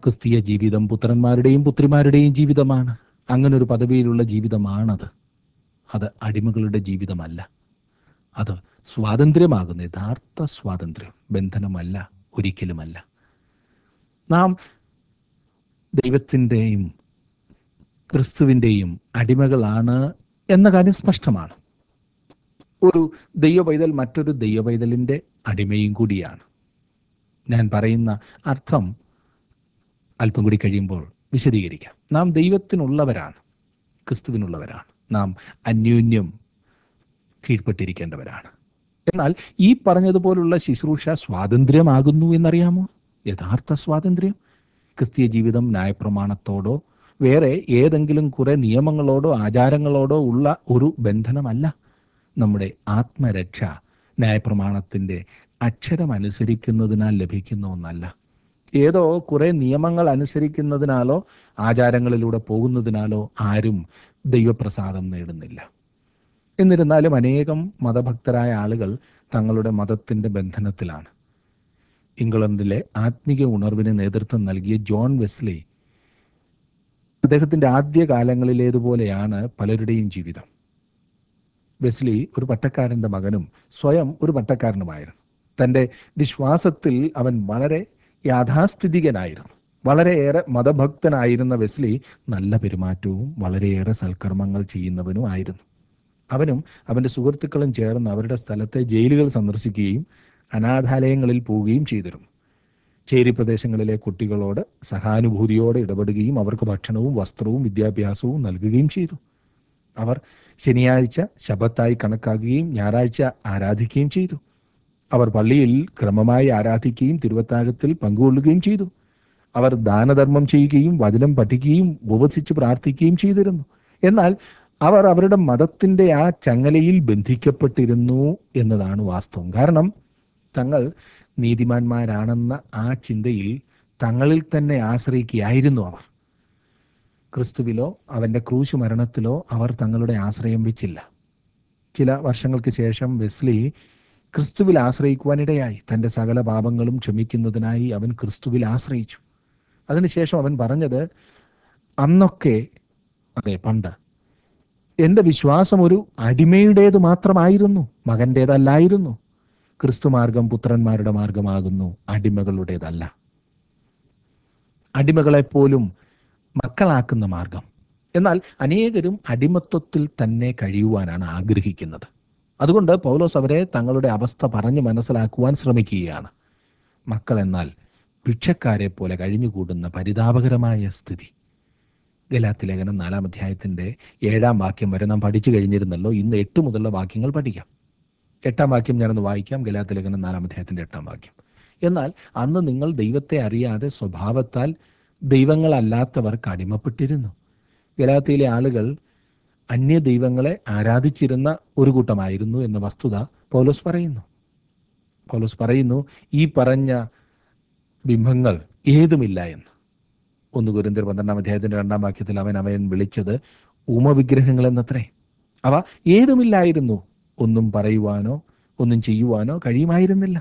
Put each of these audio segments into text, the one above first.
ക്രിസ്തീയ ജീവിതം പുത്രന്മാരുടെയും പുത്രിമാരുടെയും ജീവിതമാണ്. അങ്ങനൊരു പദവിയിലുള്ള ജീവിതമാണത്. അത് അടിമകളുടെ ജീവിതമല്ല. അത് സ്വാതന്ത്ര്യമാകുന്ന യഥാർത്ഥ സ്വാതന്ത്ര്യം, ബന്ധനമല്ല, ഒരിക്കലുമല്ല. നാം ദൈവത്തിൻ്റെയും ക്രിസ്തുവിൻ്റെയും അടിമകളാണ് എന്ന കാര്യം സ്പഷ്ടമാണ്. ഒരു ദൈവ പൈതൽ മറ്റൊരു ദൈവ പൈതലിൻ്റെ അടിമയും കൂടിയാണ്. ഞാൻ പറയുന്ന അർത്ഥം അല്പം കൂടി കഴിയുമ്പോൾ വിശദീകരിക്കാം. നാം ദൈവത്തിനുള്ളവരാണ്, ക്രിസ്തുവിനുള്ളവരാണ്. നാം അന്യോന്യം കീഴ്പ്പെട്ടിരിക്കേണ്ടവരാണ്. എന്നാൽ ഈ പറഞ്ഞതുപോലുള്ള ശുശ്രൂഷ സ്വാതന്ത്ര്യമാകുന്നു എന്നറിയാമോ? യഥാർത്ഥ സ്വാതന്ത്ര്യം. ക്രിസ്തീയ ജീവിതം ന്യായപ്രമാണത്തോടോ വേറെ ഏതെങ്കിലും കുറെ നിയമങ്ങളോടോ ആചാരങ്ങളോടോ ഉള്ള ഒരു ബന്ധനമല്ല. നമ്മുടെ ആത്മരക്ഷ ന്യായപ്രമാണത്തിൻ്റെ അക്ഷരമനുസരിക്കുന്നതിനാൽ ലഭിക്കുന്ന ഒന്നല്ല. ഏതോ കുറെ നിയമങ്ങൾ അനുസരിക്കുന്നതിനാലോ ആചാരങ്ങളിലൂടെ പോകുന്നതിനാലോ ആരും ദൈവപ്രസാദം നേടുന്നില്ല. എന്നിരുന്നാലും അനേകം മതഭക്തരായ ആളുകൾ തങ്ങളുടെ മതത്തിൻ്റെ ബന്ധനത്തിലാണ്. ഇംഗ്ലണ്ടിലെ ആത്മീക ഉണർവിന് നേതൃത്വം നൽകിയ ജോൺ വെസ്ലി, അദ്ദേഹത്തിൻ്റെ ആദ്യ കാലങ്ങളിലേതുപോലെയാണ് പലരുടെയും ജീവിതം. വെസ്ലി ഒരു പട്ടക്കാരൻ്റെ മകനും സ്വയം ഒരു പട്ടക്കാരനുമായിരുന്നു. തൻ്റെ വിശ്വാസത്തിൽ അവൻ വളരെ യാഥാസ്ഥിതികനായിരുന്നു. വളരെയേറെ മതഭക്തനായിരുന്ന വെസ്ലി നല്ല പെരുമാറ്റവും വളരെയേറെ സൽക്കർമ്മങ്ങൾ ചെയ്യുന്നവനും ആയിരുന്നു. അവനും അവൻ്റെ സുഹൃത്തുക്കളും ചേർന്ന് അവരുടെ സ്ഥലത്തെ ജയിലുകൾ സന്ദർശിക്കുകയും അനാഥാലയങ്ങളിൽ പോവുകയും ചെയ്തിരുന്നു. ചേരി പ്രദേശങ്ങളിലെ കുട്ടികളോട് സഹാനുഭൂതിയോടെ ഇടപെടുകയും അവർക്ക് ഭക്ഷണവും വസ്ത്രവും വിദ്യാഭ്യാസവും നൽകുകയും ചെയ്തു. അവർ ശനിയാഴ്ച ശബത്തായി കണക്കാക്കുകയും ഞായറാഴ്ച ആരാധിക്കുകയും ചെയ്തു. അവർ പള്ളിയിൽ ക്രമമായി ആരാധിക്കുകയും തിരുവത്താഴത്തിൽ പങ്കുകൊള്ളുകയും ചെയ്തു. അവർ ദാനധർമ്മം ചെയ്യുകയും വചനം പഠിക്കുകയും ഉപവസിച്ച് പ്രാർത്ഥിക്കുകയും ചെയ്തിരുന്നു. എന്നാൽ അവർ അവരുടെ മതത്തിൻ്റെ ആ ചങ്ങലയിൽ ബന്ധിക്കപ്പെട്ടിരുന്നു എന്നതാണ് വാസ്തവം. കാരണം തങ്ങൾ നീതിമാന്മാരാണെന്ന ആ ചിന്തയിൽ തങ്ങളിൽ തന്നെ ആശ്രയിക്കുകയായിരുന്നു അവർ. ക്രിസ്തുവിലോ അവൻ്റെ ക്രൂശ് മരണത്തിലോ അവർ തങ്ങളുടെ ആശ്രയം വെച്ചില്ല. ചില വർഷങ്ങൾക്ക് ശേഷം വെസ്ലി ക്രിസ്തുവിൽ ആശ്രയിക്കുവാനിടയായി. തൻ്റെ സകല പാപങ്ങളും ക്ഷമിക്കുന്നതിനായി അവൻ ക്രിസ്തുവിൽ ആശ്രയിച്ചു. അതിനുശേഷം അവൻ പറഞ്ഞത്, അന്നൊക്കെ, അതെ പണ്ട്, എൻ്റെ വിശ്വാസം ഒരു അടിമയുടേത് മാത്രമായിരുന്നു, മകൻ്റേതല്ലായിരുന്നു. ക്രിസ്തുമാർഗം പുത്രന്മാരുടെ മാർഗമാകുന്നു, അടിമകളുടേതല്ല. അടിമകളെപ്പോലും മക്കളാക്കുന്ന മാർഗം. എന്നാൽ അനേകരും അടിമത്വത്തിൽ തന്നെ കഴിയുവാനാണ് ആഗ്രഹിക്കുന്നത്. അതുകൊണ്ട് പൗലോസ് അവരെ തങ്ങളുടെ അവസ്ഥ പറഞ്ഞ് മനസ്സിലാക്കുവാൻ ശ്രമിക്കുകയാണ്. മക്കൾ എന്നാൽ ഭിക്ഷക്കാരെ പോലെ കഴിഞ്ഞുകൂടുന്ന പരിതാപകരമായ സ്ഥിതി. ഗലാത്യ ലേഖനം 4 അധ്യായത്തിൻ്റെ 7 വാക്യം വരെ നാം പഠിച്ചു കഴിഞ്ഞിരുന്നല്ലോ. ഇന്ന് 8 മുതലുള്ള വാക്യങ്ങൾ പഠിക്കാം. 8 വാക്യം ഞാനൊന്ന് വായിക്കാം. ഗലാത്യ ലേഖനം 4 അധ്യായത്തിൻ്റെ 8 വാക്യം. എന്നാൽ അന്ന് നിങ്ങൾ ദൈവത്തെ അറിയാതെ സ്വഭാവത്താൽ ദൈവങ്ങളല്ലാത്തവർക്ക് അടിമപ്പെട്ടിരുന്നു. ഗലാത്യയിലെ ആളുകൾ അന്യ ദൈവങ്ങളെ ആരാധിച്ചിരുന്ന ഒരു കൂട്ടമായിരുന്നു എന്ന വസ്തുത പൗലോസ് പറയുന്നു. ഈ പറഞ്ഞ ബിംബങ്ങൾ ഏതുമില്ല എന്ന്. 1 കൊരിന്ത്യർ 12 അധ്യായത്തിൻ്റെ 2 വാക്യത്തിൽ അവൻ വിളിച്ചത് ഉമവിഗ്രഹങ്ങൾ എന്നത്രേ. അവ ഏതുമില്ലായിരുന്നു. ഒന്നും പറയുവാനോ ഒന്നും ചെയ്യുവാനോ കഴിയുമായിരുന്നില്ല.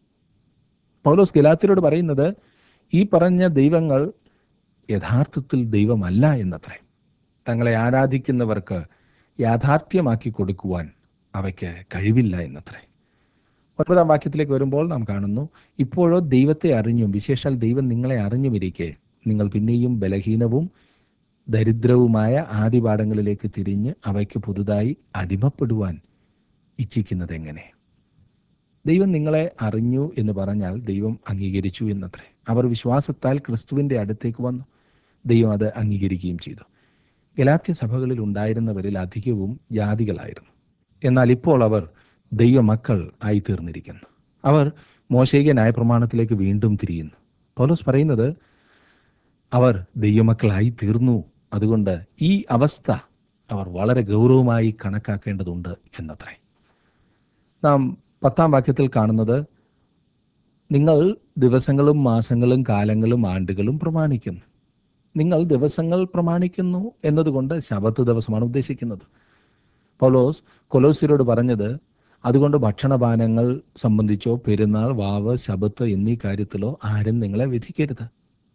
പൗലോസ് ഗലാത്യരോട് പറയുന്നത് ഈ പറഞ്ഞ ദൈവങ്ങൾ യഥാർത്ഥത്തിൽ ദൈവമല്ല എന്നത്രേ. തങ്ങളെ ആരാധിക്കുന്നവർക്ക് യാഥാർത്ഥ്യമാക്കി കൊടുക്കുവാൻ അവയ്ക്ക് കഴിവില്ല എന്നത്രേ. 9 വാക്യത്തിലേക്ക് വരുമ്പോൾ നാം കാണുന്നു, ഇപ്പോഴോ ദൈവത്തെ അറിഞ്ഞും, വിശേഷാൽ ദൈവം നിങ്ങളെ അറിഞ്ഞുമിരിക്കെ നിങ്ങൾ പിന്നെയും ബലഹീനവും ദരിദ്രവുമായ ആദിപാഠങ്ങളിലേക്ക് തിരിഞ്ഞ് അവയ്ക്ക് പുതുതായി അടിമപ്പെടുവാൻ ഇച്ഛിക്കുന്നത് എങ്ങനെ? ദൈവം നിങ്ങളെ അറിഞ്ഞു എന്ന് പറഞ്ഞാൽ ദൈവം അംഗീകരിച്ചു എന്നത്രേ. അവർ വിശ്വാസത്താൽ ക്രിസ്തുവിൻ്റെ അടുത്തേക്ക് വന്നു. ദൈവം അത് അംഗീകരിക്കുകയും ചെയ്തു. ഗലാത്യ സഭകളിൽ ഉണ്ടായിരുന്നവരിൽ അധികവും ജാതികളായിരുന്നു. എന്നാൽ ഇപ്പോൾ അവർ ദൈവമക്കൾ ആയിത്തീർന്നിരിക്കുന്നു. അവർ മോശയിക ന്യായപ്രമാണത്തിലേക്ക് വീണ്ടും തിരിയുന്നു. പൗലോസ് പറയുന്നത് അവർ ദൈവമക്കളായി തീർന്നു. അതുകൊണ്ട് ഈ അവസ്ഥ അവർ വളരെ ഗൗരവമായി കണക്കാക്കേണ്ടതുണ്ട് എന്നത്രേ. നാം 10 വാക്യത്തിൽ കാണുന്നത്, നിങ്ങൾ ദിവസങ്ങളും മാസങ്ങളും കാലങ്ങളും ആണ്ടുകളും പ്രമാണിക്കുന്നു. നിങ്ങൾ ദിവസങ്ങൾ പ്രമാണിക്കുന്നു എന്നതുകൊണ്ട് ശബത്ത് ദിവസമാണ് ഉദ്ദേശിക്കുന്നത്. പൗലോസ് കൊലോസ്യരോട് പറഞ്ഞത്, അതുകൊണ്ട് ഭക്ഷണപാനങ്ങൾ സംബന്ധിച്ചോ പെരുന്നാൾ, വാവ്, ശബത്ത് എന്നീ കാര്യത്തിലോ ആരും നിങ്ങളെ വിധിക്കരുത്.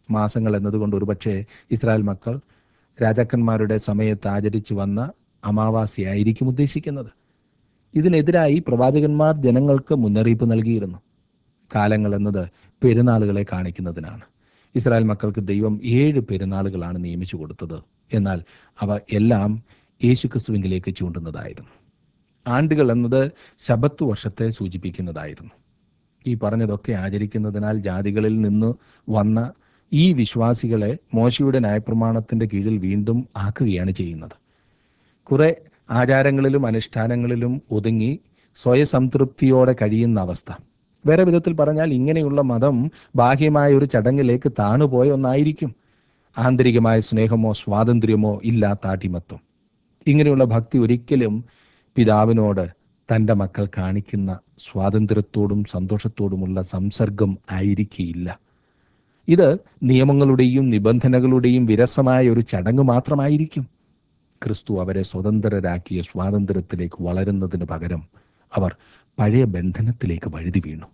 മാസങ്ങൾ എന്നതുകൊണ്ട് ഒരുപക്ഷെ ഇസ്രായേൽ മക്കൾ രാജാക്കന്മാരുടെ സമയത്ത് ആചരിച്ചു വന്ന അമാവാസ്യയായിരിക്കും ഉദ്ദേശിക്കുന്നത്. ഇതിനെതിരായി പ്രവാചകന്മാർ ജനങ്ങൾക്ക് മുന്നറിയിപ്പ് നൽകിയിരുന്നു. കാലങ്ങൾ എന്നത് പെരുന്നാളുകളെ കാണിക്കുന്നതിനാണ്. ഇസ്രായേൽ മക്കൾക്ക് ദൈവം 7 പെരുന്നാളുകളാണ് നിയമിച്ചു കൊടുത്തത്. എന്നാൽ അവ എല്ലാം യേശുക്രിസ്തുവിലേക്ക് ചൂണ്ടുന്നതായിരുന്നു. ആണ്ടുകൾ എന്നത് ശബത്ത് വർഷത്തെ സൂചിപ്പിക്കുന്നതായിരുന്നു. ഈ പറഞ്ഞതൊക്കെ ആചരിക്കുന്നതിനാൽ ജാതികളിൽ നിന്ന് വന്ന ഈ വിശ്വാസികളെ മോശയുടെ ന്യായപ്രമാണത്തിന്റെ കീഴിൽ വീണ്ടും ആക്കുകയാണ് ചെയ്യുന്നത്. കുറെ ആചാരങ്ങളിലും അനുഷ്ഠാനങ്ങളിലും ഒതുങ്ങി സ്വയസംതൃപ്തിയോടെ കഴിയുന്ന അവസ്ഥ. വേറെ വിധത്തിൽ പറഞ്ഞാൽ ഇങ്ങനെയുള്ള മതം ബാഹ്യമായ ഒരു ചടങ്ങിലേക്ക് താണുപോയ ഒന്നായിരിക്കും. ആന്തരികമായ സ്നേഹമോ സ്വാതന്ത്ര്യമോ ഇല്ലാത്ത അടിമത്വം. ഇങ്ങനെയുള്ള ഭക്തി ഒരിക്കലും പിതാവിനോട് തൻ്റെ മക്കൾ കാണിക്കുന്ന സ്വാതന്ത്ര്യത്തോടും സന്തോഷത്തോടുമുള്ള സംസർഗം ആയിരിക്കില്ല. ഇത് നിയമങ്ങളുടെയും നിബന്ധനകളുടെയും വിരസമായ ഒരു ചടങ്ങ് മാത്രമായിരിക്കും. ക്രിസ്തു അവരെ സ്വതന്ത്രരാക്കിയ സ്വാതന്ത്ര്യത്തിലേക്ക് വളരുന്നതിന് പകരം അവർ പഴയ ബന്ധനത്തിലേക്ക് വഴുതി വീണു.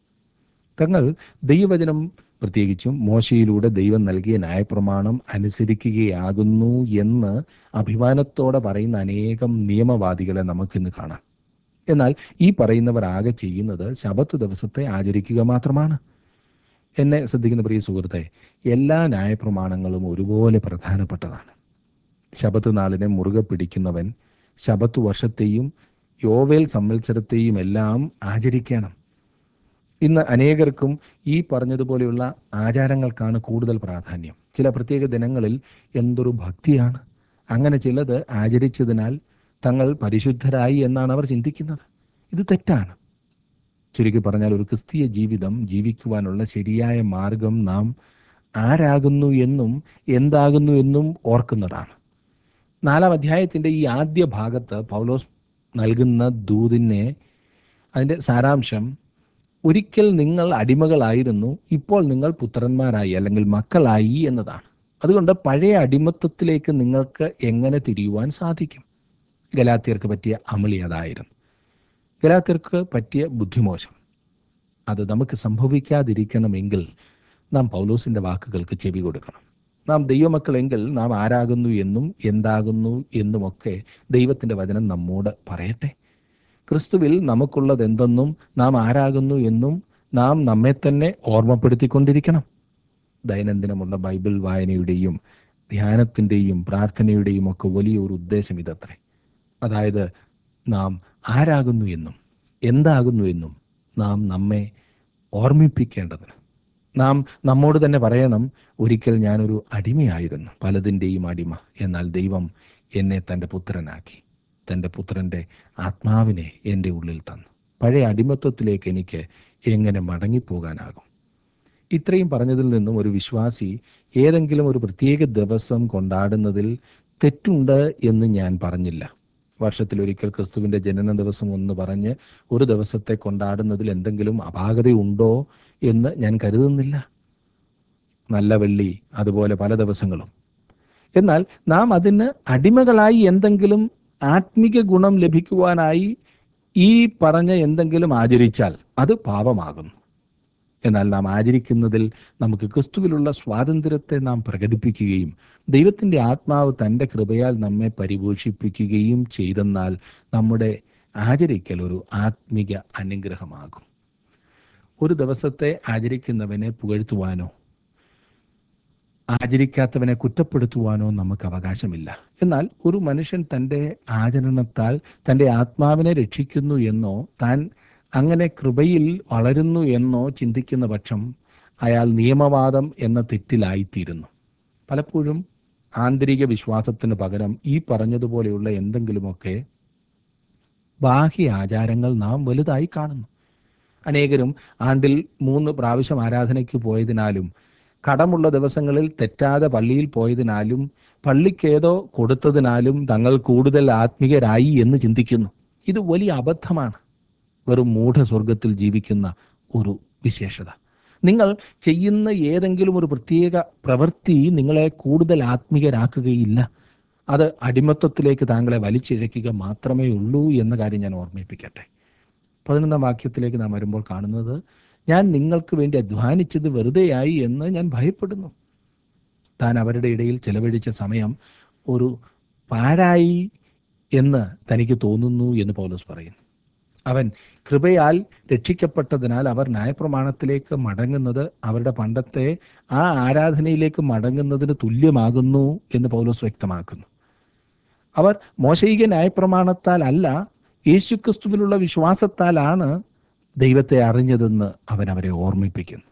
തങ്ങൾ ദൈവവചനം, പ്രത്യേകിച്ചും മോശയിലൂടെ ദൈവം നൽകിയ ന്യായപ്രമാണം അനുസരിക്കുകയാകുന്നു എന്ന് അഭിമാനത്തോടെ പറയുന്ന അനേകം നിയമവാദികളെ നമുക്കിന്ന് കാണാം. എന്നാൽ ഈ പറയുന്നവർ ആകെ ചെയ്യുന്നത് ശബത്ത് ദിവസത്തെ ആചരിക്കുക മാത്രമാണ്. എന്നെ ശ്രദ്ധിക്കുന്ന പ്രിയ സുഹൃത്തെ, എല്ലാ ന്യായപ്രമാണങ്ങളും ഒരുപോലെ പ്രധാനപ്പെട്ടതാണ്. ശബത്ത് നാളിനെ മുറുകെ പിടിക്കുന്നവൻ ശബത്ത് വർഷത്തെയും യോവേൽ സംവത്സരത്തെയും എല്ലാം ആചരിക്കണം. ഇന്ന് അനേകർക്കും ഈ പറഞ്ഞതുപോലെയുള്ള ആചാരങ്ങൾക്കാണ് കൂടുതൽ പ്രാധാന്യം. ചില പ്രത്യേക ദിനങ്ങളിൽ എന്തൊരു ഭക്തിയാണ്! അങ്ങനെ ചിലത് ആചരിച്ചതിനാൽ തങ്ങൾ പരിശുദ്ധരായി എന്നാണ് അവർ ചിന്തിക്കുന്നത്. ഇത് തെറ്റാണ്. ചുരുക്കി പറഞ്ഞാൽ, ഒരു ക്രിസ്തീയ ജീവിതം ജീവിക്കുവാനുള്ള ശരിയായ മാർഗം നാം ആരാകുന്നു എന്നും എന്താകുന്നു എന്നും ഓർക്കുന്നതാണ്. 4-ാം അധ്യായത്തിൻ്റെ ഈ ആദ്യ ഭാഗത്ത് പൗലോസ് നൽകുന്ന ദൂതിനെ, അതിൻ്റെ സാരാംശം, ഒരിക്കൽ നിങ്ങൾ അടിമകളായിരുന്നു, ഇപ്പോൾ നിങ്ങൾ പുത്രന്മാരായി അല്ലെങ്കിൽ മക്കളായി എന്നതാണ്. അതുകൊണ്ട് പഴയ അടിമത്വത്തിലേക്ക് നിങ്ങൾക്ക് എങ്ങനെ തിരിയുവാൻ സാധിക്കും? ഗലാത്യർക്ക് പറ്റിയ അമളി അതായിരുന്നു. ഗലാത്യർക്ക് പറ്റിയ ബുദ്ധിമോശം. അത് നമുക്ക് സംഭവിക്കാതിരിക്കണമെങ്കിൽ നാം പൗലോസിൻ്റെ വാക്കുകൾക്ക് ചെവി കൊടുക്കണം. നാം ദൈവമക്കളെങ്കിൽ നാം ആരാകുന്നു എന്നും എന്താകുന്നു എന്നുമൊക്കെ ദൈവത്തിൻ്റെ വചനം നമ്മോട് പറയട്ടെ. ക്രിസ്തുവിൽ നമുക്കുള്ളത് എന്തെന്നും നാം ആരാകുന്നു എന്നും നാം നമ്മെ തന്നെ ഓർമ്മപ്പെടുത്തിക്കൊണ്ടിരിക്കണം. ദൈനംദിനമുള്ള ബൈബിൾ വായനയുടെയും ധ്യാനത്തിൻ്റെയും പ്രാർത്ഥനയുടെയും ഒക്കെ വലിയൊരു ഉദ്ദേശം ഇതത്രേ. അതായത്, നാം ആരാകുന്നു എന്നും എന്താകുന്നു എന്നും നാം നമ്മെ ഓർമ്മിപ്പിക്കേണ്ടതിന്. നാം നമ്മോട് തന്നെ പറയണം, ഒരിക്കൽ ഞാനൊരു അടിമയായിരുന്നു, പലതിൻ്റെയും അടിമ. എന്നാൽ ദൈവം എന്നെ തൻ്റെ പുത്രനാക്കി, തൻ്റെ പുത്രൻ്റെ ആത്മാവിനെ എൻ്റെ ഉള്ളിൽ തന്നു. പഴയ അടിമത്വത്തിലേക്ക് എനിക്ക് എങ്ങനെ മടങ്ങിപ്പോകാനാകും? ഇത്രയും പറഞ്ഞതിൽ നിന്നും ഒരു വിശ്വാസി ഏതെങ്കിലും ഒരു പ്രത്യേക ദിവസം കൊണ്ടാടുന്നതിൽ തെറ്റുണ്ട് എന്ന് ഞാൻ പറഞ്ഞില്ല. വർഷത്തിലൊരിക്കൽ ക്രിസ്തുവിൻ്റെ ജനന ദിവസം ഒന്ന് പറഞ്ഞ് ഒരു ദിവസത്തെ കൊണ്ടാടുന്നതിൽ എന്തെങ്കിലും അപാകതയുണ്ടോ എന്ന് ഞാൻ കരുതുന്നില്ല. നല്ല വെള്ളി, അതുപോലെ പല ദിവസങ്ങളും. എന്നാൽ നാം അതിന് അടിമകളായി എന്തെങ്കിലും ആത്മിക ഗുണം ലഭിക്കുവാനായി ഈ പറഞ്ഞ എന്തെങ്കിലും ആചരിച്ചാൽ അത് പാപമാകുന്നു. എന്നാൽ നാം ആചരിക്കുന്നതിൽ നമുക്ക് ക്രിസ്തുവിലുള്ള സ്വാതന്ത്ര്യത്തെ നാം പ്രകടിപ്പിക്കുകയും ദൈവത്തിൻ്റെ ആത്മാവ് തൻ്റെ കൃപയാൽ നമ്മെ പരിപോഷിപ്പിക്കുകയും ചെയ്തെന്നാൽ നമ്മുടെ ആചരിക്കൽ ഒരു ആത്മിക അനുഗ്രഹമാകും. ഒരു ദിവസത്തെ ആചരിക്കുന്നവനെ പുകഴ്ത്തുവാനോ ആചരിക്കാത്തവനെ കുറ്റപ്പെടുത്തുവാനോ നമുക്ക് അവകാശമില്ല. എന്നാൽ ഒരു മനുഷ്യൻ തൻ്റെ ആചരണത്താൽ തൻ്റെ ആത്മാവിനെ രക്ഷിക്കുന്നു എന്നോ താൻ അങ്ങനെ കൃപയിൽ വളരുന്നു എന്നോ ചിന്തിക്കുന്ന പക്ഷം അയാൾ നിയമവാദം എന്ന തെറ്റിലായിത്തീരുന്നു. പലപ്പോഴും ആന്തരിക വിശ്വാസത്തിന് പകരം ഈ പറഞ്ഞതുപോലെയുള്ള എന്തെങ്കിലുമൊക്കെ ബാഹ്യ ആചാരങ്ങൾ നാം വലുതായി കാണുന്നു. അനേകരും ആണ്ടിൽ 3 പ്രാവശ്യം ആരാധനയ്ക്ക് പോയതിനാലും കടമുള്ള ദിവസങ്ങളിൽ തെറ്റാതെ പള്ളിയിൽ പോയതിനാലും പള്ളിക്കേതോ കൊടുത്തതിനാലും തങ്ങൾ കൂടുതൽ ആത്മീയരായി എന്ന് ചിന്തിക്കുന്നു. ഇത് വലിയ അബദ്ധമാണ്. വെറും മൂഢസ്വർഗത്തിൽ ജീവിക്കുന്ന ഒരു വിശേഷത. നിങ്ങൾ ചെയ്യുന്ന ഏതെങ്കിലും ഒരു പ്രത്യേക പ്രവൃത്തി നിങ്ങളെ കൂടുതൽ ആത്മീയരാക്കുകയില്ല. അത് അടിമത്വത്തിലേക്ക് താങ്കളെ വലിച്ചിഴയ്ക്കുക മാത്രമേ ഉള്ളൂ എന്ന കാര്യം ഞാൻ ഓർമ്മിപ്പിക്കട്ടെ. 11-ാം വാക്യത്തിലേക്ക് നാം വരുമ്പോൾ കാണുന്നത്, ഞാൻ നിങ്ങൾക്ക് വേണ്ടി അധ്വാനിച്ചത് വെറുതെയായി എന്ന് ഞാൻ ഭയപ്പെടുന്നു. താൻ അവരുടെ ഇടയിൽ ചെലവഴിച്ച സമയം ഒരു പാഴായി എന്ന് തനിക്ക് തോന്നുന്നു എന്ന് പൗലോസ് പറയുന്നു. അവൻ കൃപയാൽ രക്ഷിക്കപ്പെട്ടതിനാൽ അവർ ന്യായപ്രമാണത്തിലേക്ക് മടങ്ങുന്നത് അവരുടെ പണ്ടത്തെ ആ ആരാധനയിലേക്ക് മടങ്ങുന്നതിന് തുല്യമാകുന്നു എന്ന് പൗലോസ് വ്യക്തമാക്കുന്നു. അവർ മോശയിക ന്യായപ്രമാണത്താൽ അല്ല, യേശുക്രിസ്തുവിലുള്ള വിശ്വാസത്താലാണ് ദൈവത്തെ അറിഞ്ഞതെന്ന് അവൻ അവരെ ഓർമ്മിപ്പിക്കുന്നു.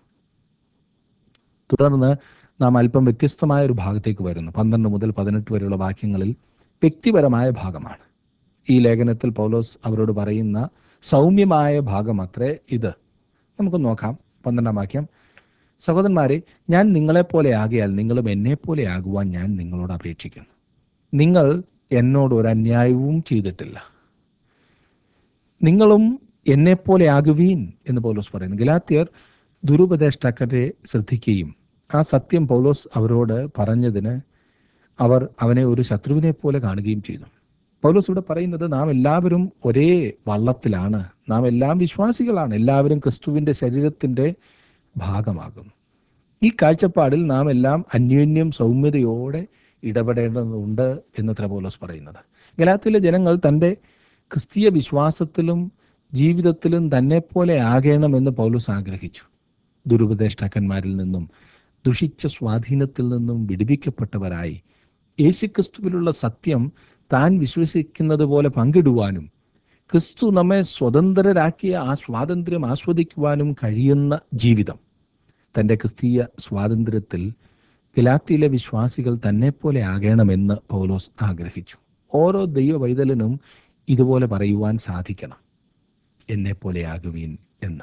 തുടർന്ന് നാം അല്പം വ്യത്യസ്തമായ ഒരു ഭാഗത്തേക്ക് വരുന്നു. 12 മുതൽ 18 വരെയുള്ള വാക്യങ്ങളിൽ വ്യക്തിപരമായ ഭാഗമാണ്. ഈ ലേഖനത്തിൽ പൗലോസ് അവരോട് പറയുന്ന സൗമ്യമായ ഭാഗം അത്രേ ഇത്. നമുക്ക് നോക്കാം. 12 വാക്യം: സഹോദരന്മാരെ, ഞാൻ നിങ്ങളെപ്പോലെ ആകയാൽ നിങ്ങളും എന്നെപ്പോലെ ആകുവാൻ ഞാൻ നിങ്ങളോട് അപേക്ഷിക്കുന്നു. നിങ്ങൾ എന്നോട് ഒരു അന്യായവും ചെയ്തിട്ടില്ല, നിങ്ങളും എന്നെപ്പോലെ ആകുവീൻ എന്ന് പൗലോസ് പറയുന്നു. ഗലാത്യർ ദുരുപദേഷ്ടാക്കളെ ശ്രദ്ധിക്കുകയും ആ സത്യം പൗലോസ് അവരോട് പറഞ്ഞതിന് അവർ അവനെ ഒരു ശത്രുവിനെ പോലെ കാണുകയും ചെയ്തു. പൗലോസ് ഇവിടെ പറയുന്നത് നാം എല്ലാവരും ഒരേ വള്ളത്തിലാണ്, നാം എല്ലാം വിശ്വാസികളാണ്, എല്ലാവരും ക്രിസ്തുവിൻ്റെ ശരീരത്തിൻ്റെ ഭാഗമാകുന്നു. ഈ കാഴ്ചപ്പാടിൽ നാം എല്ലാം അന്യോന്യം സൗമ്യതയോടെ ഇടപെടേണ്ടതുണ്ട് എന്നത്ര പൗലോസ് പറയുന്നത്. ഗലാത്യയിലെ ജനങ്ങൾ തൻ്റെ ക്രിസ്തീയ വിശ്വാസത്തിലും ജീവിതത്തിലും തന്നെപ്പോലെ ആകണമെന്ന് പൗലോസ് ആഗ്രഹിച്ചു. ദുരുപദേഷ്ടാക്കന്മാരിൽ നിന്നും ദുഷിച്ച സ്വാധീനത്തിൽ നിന്നും വിടുവിക്കപ്പെട്ടവരായി യേശുക്രിസ്തുവിലുള്ള സത്യം താൻ വിശ്വസിക്കുന്നത് പോലെ പങ്കിടുവാനും ക്രിസ്തു നമ്മെ സ്വതന്ത്രരാക്കിയ ആ സ്വാതന്ത്ര്യം ആസ്വദിക്കുവാനും കഴിയുന്ന ജീവിതം. തൻ്റെ ക്രിസ്തീയ സ്വാതന്ത്ര്യത്തിൽ ഗലാത്യയിലെ വിശ്വാസികൾ തന്നെപ്പോലെ ആകണമെന്ന് പൗലോസ് ആഗ്രഹിച്ചു. ഓരോ ദൈവ പൈതലിനും ഇതുപോലെ പറയുവാൻ സാധിക്കണം, എന്നെപ്പോലെ ആകുവീൻ എന്ന്.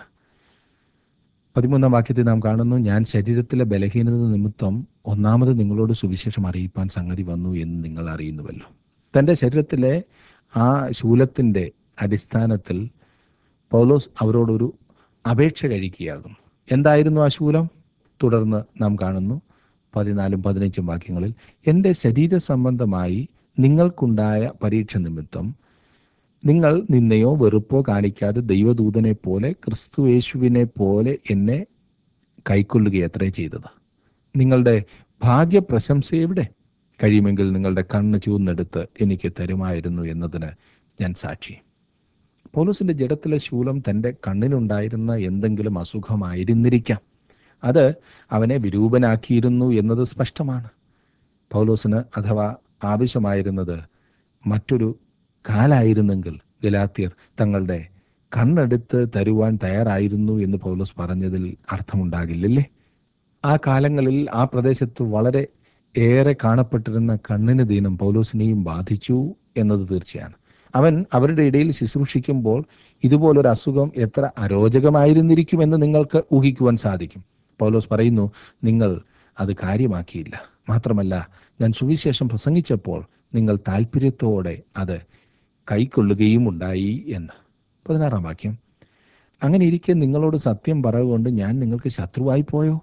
13 വാക്യത്തിൽ നാം കാണുന്നു: ഞാൻ ശരീരത്തിലെ ബലഹീനത നിമിത്തം ഒന്നാമത് നിങ്ങളോട് സുവിശേഷം അറിയിപ്പാൻ സംഗതി വന്നു എന്ന് നിങ്ങൾ അറിയുന്നുവല്ലോ. തൻ്റെ ശരീരത്തിലെ ആ ശൂലത്തിൻ്റെ അടിസ്ഥാനത്തിൽ പൗലോസ് അവരോടൊരു അപേക്ഷ കഴിക്കുകയാകുന്നു. എന്തായിരുന്നു ആ ശൂലം? തുടർന്ന് നാം കാണുന്നു 14 15 വാക്യങ്ങളിൽ: എൻ്റെ ശരീര സംബന്ധമായി നിങ്ങൾക്കുണ്ടായ പരീക്ഷ നിമിത്തം നിങ്ങൾ നിന്നെയോ വെറുപ്പോ കാണിക്കാതെ ദൈവദൂതനെ പോലെ ക്രിസ്തു യേശുവിനെ പോലെ എന്നെ കൈക്കൊള്ളുകയത്രേ ചെയ്തത്. നിങ്ങളുടെ ഭാഗ്യപ്രശംസ എവിടെ? കഴിയുമെങ്കിൽ നിങ്ങളുടെ കണ്ണ് ചൂന്നെടുത്ത് എനിക്ക് തരുമായിരുന്നു എന്നതിന് ഞാൻ സാക്ഷി. പൗലോസിന്റെ ജഡത്തിലെ ശൂലം തൻ്റെ കണ്ണിനുണ്ടായിരുന്ന എന്തെങ്കിലും അസുഖമായിരുന്നിരിക്കാം. അത് അവനെ വിരൂപനാക്കിയിരുന്നു എന്നത് സ്പഷ്ടമാണ്. പൗലോസിന് അഥവാ ആവശ്യമായിരുന്നത് മറ്റൊരു കാലായിരുന്നെങ്കിൽ ഗലാത്യർ തങ്ങളുടെ കണ്ണെടുത്ത് തരുവാൻ തയ്യാറായിരുന്നു എന്ന് പൗലോസ് പറഞ്ഞതിൽ അർത്ഥമുണ്ടാകില്ലല്ലേ? ആ കാലങ്ങളിൽ ആ പ്രദേശത്ത് വളരെ ഏറെ കാണപ്പെട്ടിരുന്ന കണ്ണിന് ദീനം പൗലോസിനെയും ബാധിച്ചു എന്നത് തീർച്ചയാണ്. അവൻ അവരുടെ ഇടയിൽ ശുശ്രൂഷിക്കുമ്പോൾ ഇതുപോലൊരു അസുഖം എത്ര അരോചകമായിരുന്നിരിക്കുമെന്ന് നിങ്ങൾക്ക് ഊഹിക്കുവാൻ സാധിക്കും. പൗലോസ് പറയുന്നു, നിങ്ങൾ അത് കാര്യമാക്കിയില്ല. മാത്രമല്ല, ഞാൻ സുവിശേഷം പ്രസംഗിച്ചപ്പോൾ നിങ്ങൾ താല്പര്യത്തോടെ അത് കൈക്കൊള്ളുകയും ഉണ്ടായി എന്ന്. 16 വാക്യം: അങ്ങനെ ഇരിക്കെ നിങ്ങളോട് സത്യം പറയുകൊണ്ട് ഞാൻ നിങ്ങൾക്ക് ശത്രുവായി പോയോ?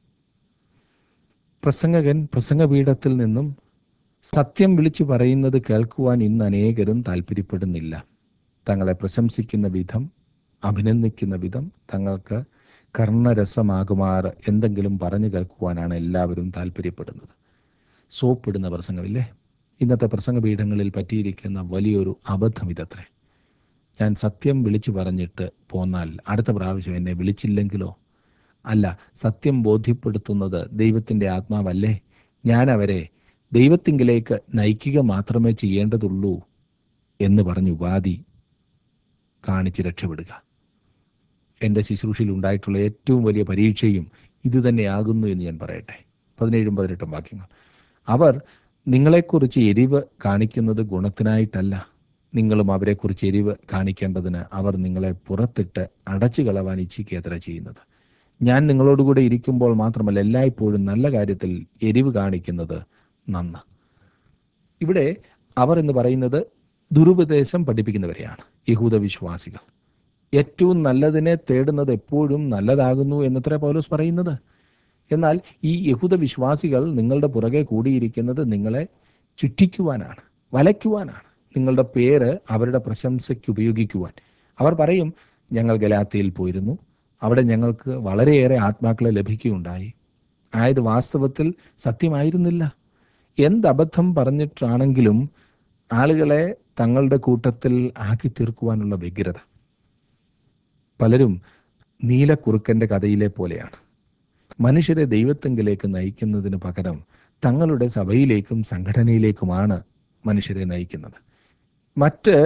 പ്രസംഗകൻ പ്രസംഗപീഠത്തിൽ നിന്നും സത്യം വിളിച്ചു പറയുന്നത് കേൾക്കുവാൻ ഇന്ന് അനേകരും താല്പര്യപ്പെടുന്നില്ല. തങ്ങളെ പ്രശംസിക്കുന്ന വിധം, അഭിനന്ദിക്കുന്ന വിധം, തങ്ങൾക്ക് കർണരസമാകുമാറ് എന്തെങ്കിലും പറഞ്ഞു കേൾക്കുവാനാണ് എല്ലാവരും താല്പര്യപ്പെടുന്നത്. സോപ്പിടുന്ന പ്രസംഗമില്ലേ? ഇന്നത്തെ പ്രസംഗപീഠങ്ങളിൽ പറ്റിയിരിക്കുന്ന വലിയൊരു അബദ്ധം ഇതത്രേ. ഞാൻ സത്യം വിളിച്ചു പറഞ്ഞിട്ട് പോന്നാൽ അടുത്ത പ്രാവശ്യം എന്നെ വിളിച്ചില്ലെങ്കിലോ? അല്ല, സത്യം ബോധ്യപ്പെടുത്തുന്നത് ദൈവത്തിൻ്റെ ആത്മാവല്ലേ? ഞാൻ അവരെ ദൈവത്തിങ്കിലേക്ക് നയിക്കുക മാത്രമേ ചെയ്യേണ്ടതുള്ളൂ എന്ന് പറഞ്ഞ് ഉപാധി കാണിച്ച് രക്ഷപ്പെടുക. എൻ്റെ ശുശ്രൂഷയിൽ ഉണ്ടായിട്ടുള്ള ഏറ്റവും വലിയ പരീക്ഷയും ഇതുതന്നെയാകുന്നു എന്ന് ഞാൻ പറയട്ടെ. 17 18 വാക്യങ്ങൾ: അവർ നിങ്ങളെക്കുറിച്ച് എരിവ് കാണിക്കുന്നത് ഗുണത്തിനായിട്ടല്ല, നിങ്ങളും അവരെക്കുറിച്ച് എരിവ് കാണിക്കേണ്ടതിന് അവർ നിങ്ങളെ പുറത്തിട്ട് അടച്ചു കളവാൻ ഇച്ഛിക്കുകയത്ര ചെയ്യുന്നത്. ഞാൻ നിങ്ങളോടുകൂടെ ഇരിക്കുമ്പോൾ മാത്രമല്ല, എല്ലായ്പ്പോഴും നല്ല കാര്യത്തിൽ എരിവ് കാണിക്കുന്നത് നന്ന്. ഇവിടെ അവർ എന്ന് പറയുന്നത് ദുരുപദേശം പഠിപ്പിക്കുന്നവരെയാണ്, യഹൂദ വിശ്വാസികൾ. ഏറ്റവും നല്ലതിനെ തേടുന്നത് എപ്പോഴും നല്ലതാകുന്നു എന്നത്ര പൗലോസ് പറയുന്നത്. എന്നാൽ ഈ യഹൂദ വിശ്വാസികൾ നിങ്ങളുടെ പുറകെ കൂടിയിരിക്കുന്നത് നിങ്ങളെ ചുറ്റിക്കുവാനാണ്, വലയ്ക്കുവാനാണ്, നിങ്ങളുടെ പേര് അവരുടെ പ്രശംസയ്ക്ക് ഉപയോഗിക്കുവാൻ. അവർ പറയും, ഞങ്ങൾ ഗലാത്യയിൽ പോയിരുന്നു, അവിടെ ഞങ്ങൾക്ക് വളരെയേറെ ആത്മാക്കളെ ലഭിക്കുകയുണ്ടായി, ആയത് വാസ്തവത്തിൽ സത്യമായിരുന്നില്ല. എന്തബദ്ധം പറഞ്ഞിട്ടാണെങ്കിലും ആളുകളെ തങ്ങളുടെ കൂട്ടത്തിൽ ആക്കി തീർക്കുവാനുള്ള വ്യഗ്രത. പലരും നീലക്കുറുക്കൻ്റെ കഥയിലെ പോലെയാണ്. മനുഷ്യരെ ദൈവത്വങ്കിലേക്ക് നയിക്കുന്നതിന് പകരം തങ്ങളുടെ സഭയിലേക്കും സംഘടനയിലേക്കുമാണ് മനുഷ്യരെ നയിക്കുന്നത്. മറ്റ്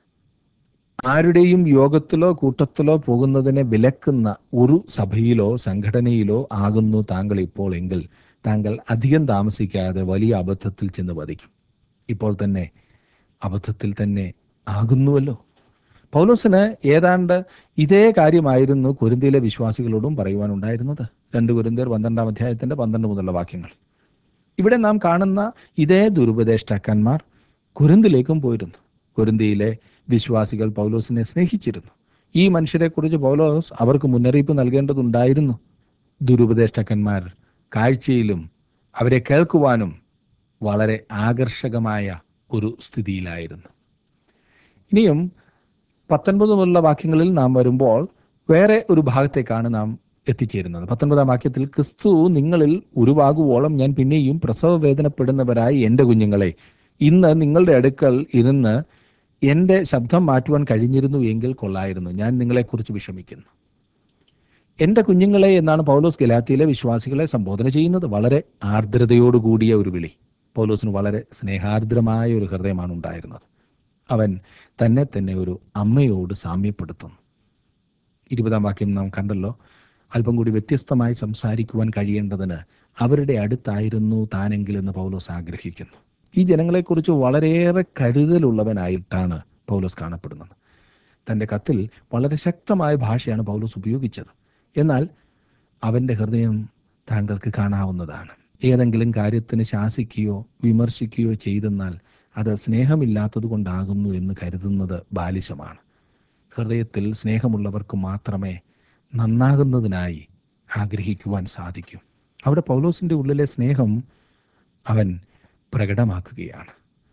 ആരുടെയും യോഗത്തിലോ കൂട്ടത്തിലോ പോകുന്നതിനെ വിലക്കുന്ന ഒരു സഭയിലോ സംഘടനയിലോ ആകുന്നു താങ്കൾ ഇപ്പോൾ എങ്കിൽ താങ്കൾ അധികം താമസിക്കാതെ വലിയ അബദ്ധത്തിൽ ചെന്ന് പതിക്കും. ഇപ്പോൾ തന്നെ അബദ്ധത്തിൽ തന്നെ ആകുന്നുവല്ലോ. പൗലോസിന് ഏതാണ്ട് ഇതേ കാര്യമായിരുന്നു കൊരിന്ത്യയിലെ വിശ്വാസികളോടും പറയുവാനുണ്ടായിരുന്നത്. 2 കൊരിന്ത്യർ 12 അധ്യായത്തിന്റെ 12 മുതലുള്ള വാക്യങ്ങൾ. ഇവിടെ നാം കാണുന്ന ഇതേ ദുരുപദേഷ്ടാക്കന്മാർ കൊരിന്തിലേക്കും പോയിരുന്നു. കൊരിന്തിയിലെ വിശ്വാസികൾ പൗലോസിനെ സ്നേഹിച്ചിരുന്നു. ഈ മനുഷ്യരെക്കുറിച്ച് പൗലോസ് അവർക്ക് മുന്നറിയിപ്പ് നൽകേണ്ടതുണ്ടായിരുന്നു. ദുരുപദേഷ്ടാക്കന്മാർ കാഴ്ചയിലും അവരെ കേൾക്കുവാനും വളരെ ആകർഷകമായ ഒരു സ്ഥിതിയിലായിരുന്നു. ഇനിയും 19 മുതലുള്ള വാക്യങ്ങളിൽ നാം വരുമ്പോൾ വേറെ ഒരു ഭാഗത്തേക്കാണ് നാം എത്തിച്ചേരുന്നത്. 19 വാക്യത്തിൽ, ക്രിസ്തു നിങ്ങളിൽ ഉരുവാകുവോളം ഞാൻ പിന്നെയും പ്രസവ വേദനപ്പെടുന്നവരായി എൻ്റെ കുഞ്ഞുങ്ങളെ, ഇന്ന് നിങ്ങളുടെ അടുക്കൽ ഇരുന്ന് എൻ്റെ ശബ്ദം മാറ്റുവാൻ കഴിഞ്ഞിരുന്നു എങ്കിൽ കൊള്ളായിരുന്നു. ഞാൻ നിങ്ങളെക്കുറിച്ച് വിഷമിക്കുന്നു. എൻ്റെ കുഞ്ഞുങ്ങളെ എന്നാണ് പൗലോസ് ഗലാത്യയിലെ വിശ്വാസികളെ സംബോധന ചെയ്യുന്നത്. വളരെ ആർദ്രതയോടുകൂടിയ ഒരു വിളി. പൗലോസിന് വളരെ സ്നേഹാർദ്രമായ ഒരു ഹൃദയമാണ് ഉണ്ടായിരുന്നത്. അവൻ തന്നെ തന്നെ ഒരു അമ്മയോട് സാമ്യപ്പെടുത്തുന്നു. 20 വാക്യം നാം കണ്ടല്ലോ. അല്പം കൂടി വ്യത്യസ്തമായി സംസാരിക്കുവാൻ കഴിയേണ്ടതിന് അവരുടെ അടുത്തായിരുന്നു താനെങ്കിലെന്ന് പൗലോസ് ആഗ്രഹിക്കുന്നു. ഈ ജനങ്ങളെക്കുറിച്ച് വളരെയേറെ കരുതലുള്ളവനായിട്ടാണ് പൗലോസ് കാണപ്പെടുന്നത്. തൻ്റെ കത്തിൽ വളരെ ശക്തമായ ഭാഷയാണ് പൗലോസ് ഉപയോഗിച്ചത്. എന്നാൽ അവൻ്റെ ഹൃദയം താങ്കൾക്ക് കാണാവുന്നതാണ്. ഏതെങ്കിലും കാര്യത്തിന് ശാസിക്കുകയോ വിമർശിക്കുകയോ ചെയ്തെന്നാൽ അത് സ്നേഹമില്ലാത്തത് കൊണ്ടാകുന്നു എന്ന് കരുതുന്നത് ബാലിശമാണ്. ഹൃദയത്തിൽ സ്നേഹമുള്ളവർക്ക് മാത്രമേ നന്നാകുന്നതിനായി ആഗ്രഹിക്കുവാൻ സാധിക്കൂ. അവിടെ പൗലോസിൻ്റെ ഉള്ളിലെ സ്നേഹം അവൻ പ്രകടമാക്കുകയാണ്.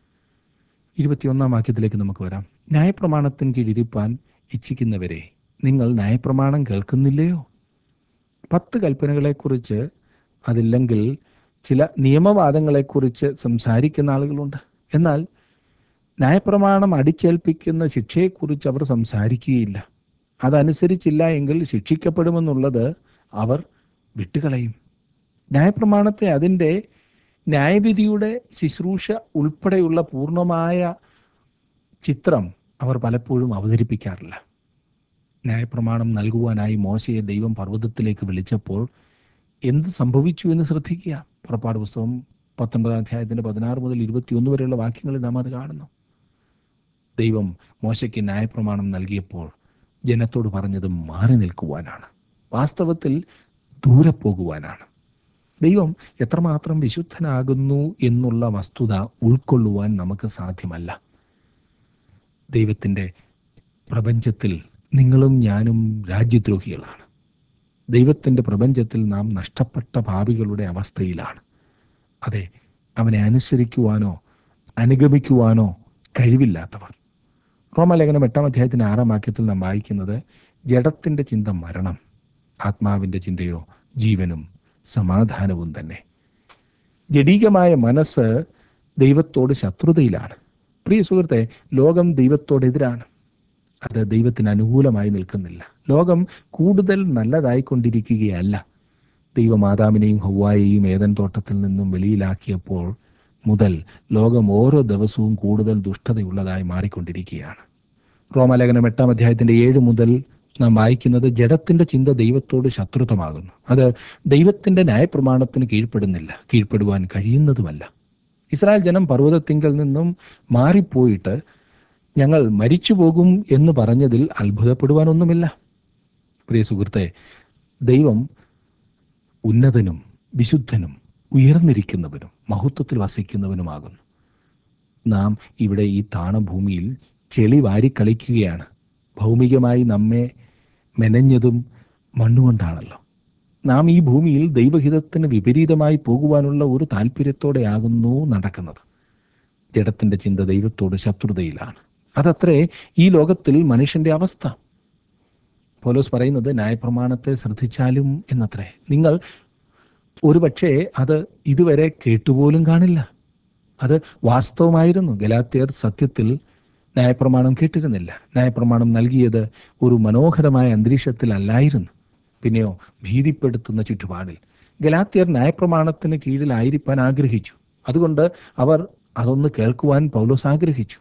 21 വാക്യത്തിലേക്ക് നമുക്ക് വരാം. ന്യായപ്രമാണത്തിന് കീഴിരിപ്പാൻ ഇച്ഛിക്കുന്നവരെ, നിങ്ങൾ ന്യായപ്രമാണം കേൾക്കുന്നില്ലയോ? 10 കൽപ്പനകളെക്കുറിച്ച്, അതില്ലെങ്കിൽ ചില നിയമവാദങ്ങളെക്കുറിച്ച് സംസാരിക്കുന്ന ആളുകളുണ്ട്. എന്നാൽ ന്യായപ്രമാണം അടിച്ചേൽപ്പിക്കുന്ന ശിക്ഷയെക്കുറിച്ച് അവർ സംസാരിക്കുകയില്ല. അതനുസരിച്ചില്ല എങ്കിൽ ശിക്ഷിക്കപ്പെടുമെന്നുള്ളത് അവർ വിട്ടുകളയും. ന്യായപ്രമാണത്തെ അതിൻ്റെ ന്യായവിധിയുടെ ശുശ്രൂഷ ഉൾപ്പെടെയുള്ള പൂർണ്ണമായ ചിത്രം അവർ പലപ്പോഴും അവതരിപ്പിക്കാറില്ല. ന്യായപ്രമാണം നൽകുവാനായി മോശയെ ദൈവം പർവ്വതത്തിലേക്ക് വിളിച്ചപ്പോൾ എന്ത് സംഭവിച്ചു എന്ന് ശ്രദ്ധിക്കുക. പുറപ്പാട് പുസ്തകം 19 അധ്യായത്തിൻ്റെ 16 മുതൽ 21 വരെയുള്ള വാക്യങ്ങളിൽ നാം അത് കാണുന്നു. ദൈവം മോശയ്ക്ക് ന്യായപ്രമാണം നൽകിയപ്പോൾ ജനത്തോട് പറഞ്ഞത് മാറി നിൽക്കുവാനാണ്, വാസ്തവത്തിൽ ദൂരെ പോകുവാനാണ്. ദൈവം എത്രമാത്രം വിശുദ്ധനാകുന്നു എന്നുള്ള വസ്തുത ഉൾക്കൊള്ളുവാൻ നമുക്ക് സാധ്യമല്ല. ദൈവത്തിൻ്റെ പ്രപഞ്ചത്തിൽ നിങ്ങളും ഞാനും രാജ്യദ്രോഹികളാണ്. ദൈവത്തിൻ്റെ പ്രപഞ്ചത്തിൽ നാം നഷ്ടപ്പെട്ട പാപികളുടെ അവസ്ഥയിലാണ്. അതെ, അവനെ അനുസരിക്കുവാനോ അനുഗമിക്കുവാനോ കഴിവില്ലാത്തവർ. റോമാലേഖനം 8 അധ്യായത്തിൻ്റെ 6 വാക്യത്തിൽ നാം വായിക്കുന്നത്, ജഡത്തിൻ്റെ ചിന്ത മരണം, ആത്മാവിൻ്റെ ചിന്തയോ ജീവനും സമാധാനവും തന്നെ. ജഡീകമായ മനസ്സ് ദൈവത്തോട് ശത്രുതയിലാണ്. പ്രിയ സുഹൃത്തെ, ലോകം ദൈവത്തോടെതിരാണ്. അത് ദൈവത്തിന് അനുകൂലമായി നിൽക്കുന്നില്ല. ലോകം കൂടുതൽ നല്ലതായിക്കൊണ്ടിരിക്കുകയല്ല. ദൈവം ആദാമിനെയും ഹവ്വായെയും ഏദൻ തോട്ടത്തിൽ നിന്നും വെളിയിലാക്കിയപ്പോൾ മുതൽ ലോകം ഓരോ ദിവസവും കൂടുതൽ ദുഷ്ടതയുള്ളതായി മാറിക്കൊണ്ടിരിക്കുകയാണ്. റോമാലേഖനം 8 അധ്യായത്തിൻ്റെ 7 മുതൽ നാം വായിക്കുന്നത്, ജഡത്തിൻ്റെ ചിന്ത ദൈവത്തോട് ശത്രുത്വമാകുന്നു. അത് ദൈവത്തിൻ്റെ ന്യായപ്രമാണത്തിന് കീഴ്പ്പെടുന്നില്ല, കീഴ്പ്പെടുവാൻ കഴിയുന്നതുമല്ല. ഇസ്രായേൽ ജനം പർവ്വതത്തിങ്കൽ നിന്നും മാറിപ്പോയിട്ട് ഞങ്ങൾ മരിച്ചു പോകും എന്ന് പറഞ്ഞതിൽ അത്ഭുതപ്പെടുവാനൊന്നുമില്ല. പ്രിയ സുഹൃത്തെ, ദൈവം ഉന്നതനും വിശുദ്ധനും ഉയർന്നിരിക്കുന്നവനും മഹത്വത്തിൽ വസിക്കുന്നവനുമാകുന്നു. നാം ഇവിടെ ഈ താണഭൂമിയിൽ ചെളി വാരിക്കളിക്കുകയാണ്. ഭൗമികമായി നമ്മെ മെനഞ്ഞതും മണ്ണുകൊണ്ടാണല്ലോ. നാം ഈ ഭൂമിയിൽ ദൈവഹിതത്തിന് വിപരീതമായി പോകുവാനുള്ള ഒരു താല്പര്യത്തോടെയാകുന്നു നടക്കുന്നത്. ജഡത്തിൻ്റെ ചിന്ത ദൈവത്തോട് ശത്രുതയിലാണ്. അതത്രേ ഈ ലോകത്തിൽ മനുഷ്യൻ്റെ അവസ്ഥ. പൗലോസ് പറയുന്നത് ന്യായപ്രമാണത്തെ ശ്രദ്ധിച്ചാലും എന്നത്രേ. നിങ്ങൾ ഒരുപക്ഷേ അത് ഇതുവരെ കേട്ടുപോലും കാണില്ല. അത് വാസ്തവമായിരുന്നു. ഗലാത്യർ സത്യത്തിൽ ന്യായപ്രമാണം കേട്ടിരുന്നില്ല. ന്യായപ്രമാണം നൽകിയത് ഒരു മനോഹരമായ അന്തരീക്ഷത്തിലല്ലായിരുന്നു, പിന്നെയോ ഭീതിപ്പെടുത്തുന്ന ചുറ്റുപാടിൽ. ഗലാത്യർ ന്യായപ്രമാണത്തിന് കീഴിലായിരിക്കാൻ ആഗ്രഹിച്ചു. അതുകൊണ്ട് അവർ അതൊന്ന് കേൾക്കുവാൻ പൗലോസ് ആഗ്രഹിച്ചു.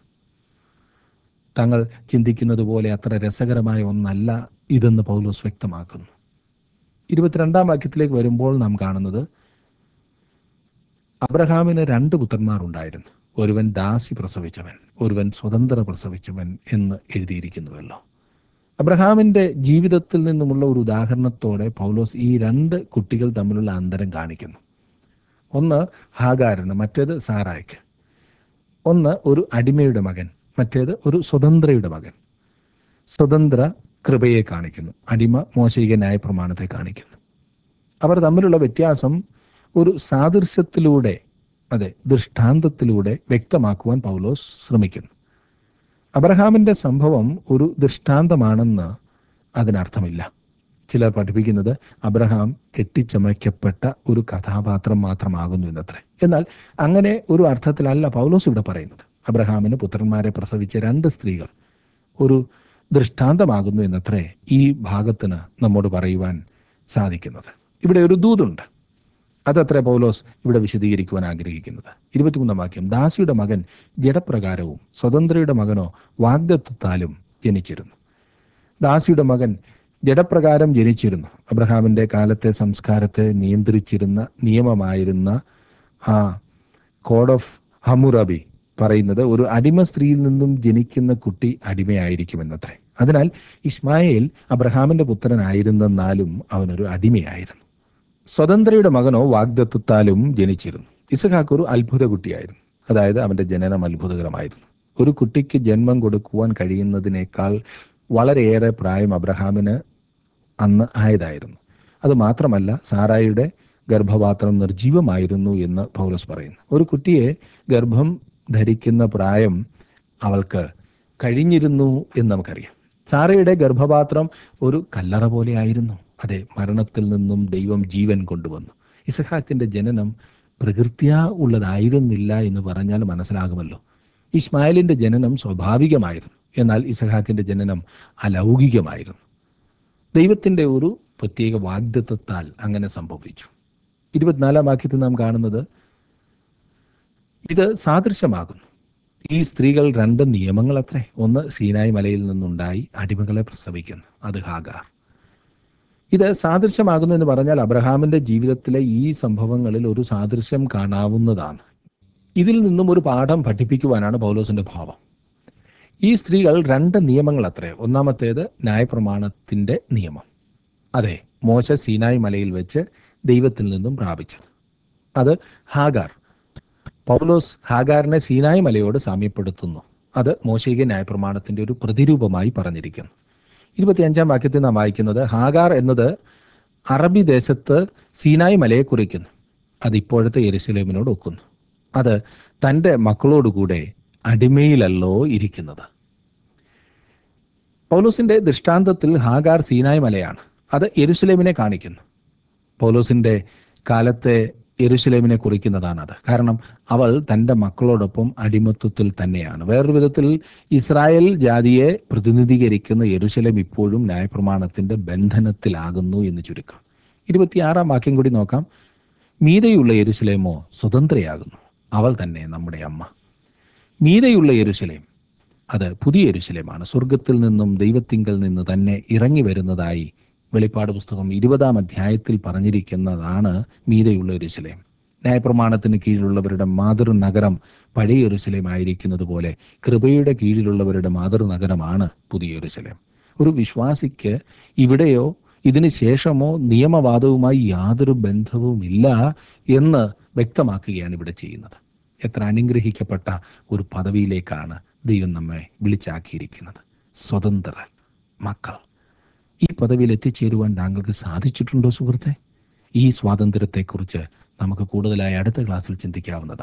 തങ്ങൾ ചിന്തിക്കുന്നത് പോലെ അത്ര രസകരമായ ഒന്നല്ല ഇതെന്ന് പൗലോസ് വ്യക്തമാക്കുന്നു. 22 വാക്യത്തിലേക്ക് വരുമ്പോൾ നാം കാണുന്നത്, അബ്രഹാമിന് 2 പുത്രന്മാർ ഉണ്ടായിരുന്നു. ഒരുവൻ ദാസി പ്രസവിച്ചവൻ, ഒരുവൻ സ്വതന്ത്ര പ്രസവിച്ചവൻ എന്ന് എഴുതിയിരിക്കുന്നുവല്ലോ. അബ്രഹാമിന്റെ ജീവിതത്തിൽ നിന്നുമുള്ള ഒരു ഉദാഹരണത്തോടെ പൗലോസ് ഈ 2 കുട്ടികൾ തമ്മിലുള്ള അന്തരം കാണിക്കുന്നു. ഒന്ന് ഹാഗാരിന്, മറ്റേത് സാറായ്ക്ക്. ഒന്ന് ഒരു അടിമയുടെ മകൻ, മറ്റേത് ഒരു സ്വതന്ത്രയുടെ മകൻ. സ്വതന്ത്ര കൃപയെ കാണിക്കുന്നു, അടിമ മോശയിക ന്യായപ്രമാണത്തെ കാണിക്കുന്നു. അവർ തമ്മിലുള്ള വ്യത്യാസം ഒരു സാദൃശ്യത്തിലൂടെ, അതെ, ദൃഷ്ടാന്തത്തിലൂടെ വ്യക്തമാക്കുവാൻ പൗലോസ് ശ്രമിക്കുന്നു. അബ്രഹാമിന്റെ സംഭവം ഒരു ദൃഷ്ടാന്തമാണെന്ന് അതിനർത്ഥമില്ല. ചിലർ പഠിപ്പിക്കുന്നത് അബ്രഹാം കെട്ടിച്ചമയ്ക്കപ്പെട്ട ഒരു കഥാപാത്രം മാത്രമാകുന്നു എന്നത്രേ. എന്നാൽ അങ്ങനെ ഒരു അർത്ഥത്തിലല്ല പൗലോസ് ഇവിടെ പറയുന്നത്. അബ്രഹാമിന് പുത്രന്മാരെ പ്രസവിച്ച 2 സ്ത്രീകൾ ഒരു ദൃഷ്ടാന്തമാകുന്നു എന്നത്രേ ഈ ഭാഗത്തിന് നമ്മോട് പറയുവാൻ സാധിക്കുന്നത്. ഇവിടെ ഒരു ദൂതുണ്ട്. അതത്രേ പൗലോസ് ഇവിടെ വിശദീകരിക്കുവാൻ ആഗ്രഹിക്കുന്നത്. 23 വാക്യം, ദാസിയുടെ മകൻ ജഡപ്രകാരവും സ്വതന്ത്രയുടെ മകനോ വാഗ്ദത്തത്താലും ജനിച്ചിരുന്നു. ദാസിയുടെ മകൻ ജഡപ്രകാരം ജനിച്ചിരുന്നു. അബ്രഹാമിന്റെ കാലത്തെ സംസ്കാരത്തെ നിയന്ത്രിച്ചിരുന്ന നിയമമായിരുന്ന ആ കോഡ് ഓഫ് ഹമ്മുറബി പറയുന്നത് ഒരു അടിമ സ്ത്രീയിൽ നിന്നും ജനിക്കുന്ന കുട്ടി അടിമയായിരിക്കുമെന്നത്രേ. അതിനാൽ ഇസ്മായേൽ അബ്രഹാമിന്റെ പുത്രനായിരുന്നെന്നാലും അവനൊരു അടിമയായിരുന്നു. സ്വതന്ത്രയുടെ മകനോ വാഗ്ദത്തത്താലും ജനിച്ചിരുന്നു. ഇസഹാക്ക് ഒരു അത്ഭുത കുട്ടിയായിരുന്നു. അതായത് അവന്റെ ജനനം അത്ഭുതകരമായിരുന്നു. ഒരു കുട്ടിക്ക് ജന്മം കൊടുക്കുവാൻ കഴിയുന്നതിനേക്കാൾ വളരെയേറെ പ്രായം അബ്രഹാമിന് അന്ന് ആയതായിരുന്നു. അത് മാത്രമല്ല, സാറായിയുടെ ഗർഭപാത്രം നിർജീവമായിരുന്നു എന്ന് പൗലോസ് പറയുന്നു. ഒരു കുട്ടിയെ ഗർഭം ധരിക്കുന്ന പ്രായം അവൾക്ക് കഴിഞ്ഞിരുന്നു എന്ന് നമുക്കറിയാം. സാറയുടെ ഗർഭപാത്രം ഒരു കല്ലറ പോലെ ആയിരുന്നു. അതെ, മരണത്തിൽ നിന്നും ദൈവം ജീവൻ കൊണ്ടുവന്നു. ഇസഹാക്കിന്റെ ജനനം പ്രകൃത്യാ ഉള്ളതായിരുന്നില്ല എന്ന് പറഞ്ഞാൽ മനസ്സിലാകുമല്ലോ. ഇസ്മായിലിന്റെ ജനനം സ്വാഭാവികമായിരുന്നു, എന്നാൽ ഇസഹാക്കിന്റെ ജനനം അലൗകികമായിരുന്നു. ദൈവത്തിന്റെ ഒരു പ്രത്യേക വാഗ്ദത്തത്താൽ അങ്ങനെ സംഭവിച്ചു. 24 വാക്യത്തിൽ നാം കാണുന്നത് ഇത് സാദൃശ്യമാകുന്നു. ഈ സ്ത്രീകൾ 2 നിയമങ്ങൾ അത്രേ. ഒന്ന് സീനായി മലയിൽ നിന്നുണ്ടായി അടിമകളെ പ്രസവിക്കുന്നു, അത് ഹാഗാർ. ഇത് സാദൃശ്യമാകുന്നു എന്ന് പറഞ്ഞാൽ അബ്രഹാമിന്റെ ജീവിതത്തിലെ ഈ സംഭവങ്ങളിൽ ഒരു സാദൃശ്യം കാണാവുന്നതാണ്. ഇതിൽ നിന്നും ഒരു പാഠം പഠിപ്പിക്കുവാനാണ് പൗലോസിന്റെ ഭാവം. ഈ സ്ത്രീകൾ 2 നിയമങ്ങൾ അത്രേ. ഒന്നാമത്തേത് ന്യായപ്രമാണത്തിന്റെ നിയമം, അതെ, മോശ സീനായി മലയിൽ വെച്ച് ദൈവത്തിൽ നിന്നും പ്രാപിച്ചത്. അത് ഹാഗാർ. പൗലോസ് ഹാഗാറിനെ സീനായി മലയോട് സാമ്യപ്പെടുത്തുന്നു. അത് മോശയിക ന്യായപ്രമാണത്തിന്റെ ഒരു പ്രതിരൂപമായി പറഞ്ഞിരിക്കുന്നു. 25 വാക്യത്തിൽ നാം വായിക്കുന്നത്, ഹാഗാർ എന്നത് അറബി ദേശത്ത് സീനായി മലയെ കുറിക്കുന്നു. അത് ഇപ്പോഴത്തെ യെരുശലേമിനോട് ഒക്കുന്നു. അത് തൻ്റെ മക്കളോടുകൂടെ അടിമയിലല്ലോ ഇരിക്കുന്നത്. പൗലോസിന്റെ ദൃഷ്ടാന്തത്തിൽ ഹാഗാർ സീനായി മലയാണ്. അത് യെരുശലേമിനെ കാണിക്കുന്നു. പൗലോസിന്റെ കാലത്തെ യെരുശലേമിനെ കുറിക്കുന്നതാണത്. കാരണം അവൾ തൻ്റെ മക്കളോടൊപ്പം അടിമത്വത്തിൽ തന്നെയാണ്. വേറൊരു വിധത്തിൽ ഇസ്രായേൽ ജാതിയെ പ്രതിനിധീകരിക്കുന്ന യെരുശലേം ഇപ്പോഴും ന്യായപ്രമാണത്തിന്റെ ബന്ധനത്തിലാകുന്നു എന്ന് ചുരുക്കം. 26 വാക്യം കൂടി നോക്കാം. മീതെയുള്ള യെരുശലേമോ സ്വതന്ത്രയാകുന്നു, അവൾ തന്നെ നമ്മുടെ അമ്മ. മീതെയുള്ള യെരുശലേം, അത് പുതിയ യെരുശലേമാണ്. സ്വർഗത്തിൽ നിന്നും ദൈവത്തിങ്കൽ നിന്ന് തന്നെ ഇറങ്ങി വരുന്നതായി വെളിപ്പാട് പുസ്തകം 20 അധ്യായത്തിൽ പറഞ്ഞിരിക്കുന്നതാണ് മീതെയുള്ള യെരുശലേം. ന്യായപ്രമാണത്തിന് കീഴിലുള്ളവരുടെ മാതൃനഗരം പഴയ യെരുശലേം ആയിരിക്കുന്നത് പോലെ കൃപയുടെ കീഴിലുള്ളവരുടെ മാതൃനഗരമാണ് പുതിയ യെരുശലേം. ഒരു വിശ്വാസിക്ക് ഇവിടെയോ ഇതിന് ശേഷമോ നിയമവാദവുമായി യാതൊരു ബന്ധവുമില്ല എന്ന് വ്യക്തമാക്കുകയാണ് ഇവിടെ ചെയ്യുന്നത്. എത്ര അനുഗ്രഹിക്കപ്പെട്ട ഒരു പദവിയിലേക്കാണ് ദൈവം നമ്മെ വിളിച്ചാക്കിയിരിക്കുന്നത്. സ്വതന്ത്ര മക്കൾ. ഈ പദവിയിൽ എത്തിച്ചേരുവാൻ താങ്കൾക്ക് സാധിച്ചിട്ടുണ്ടോ സുഹൃത്തെ? ഈ സ്വാതന്ത്ര്യത്തെക്കുറിച്ച് നമുക്ക് കൂടുതലായി അടുത്ത ക്ലാസ്സിൽ ചിന്തിക്കാവുന്നതാണ്.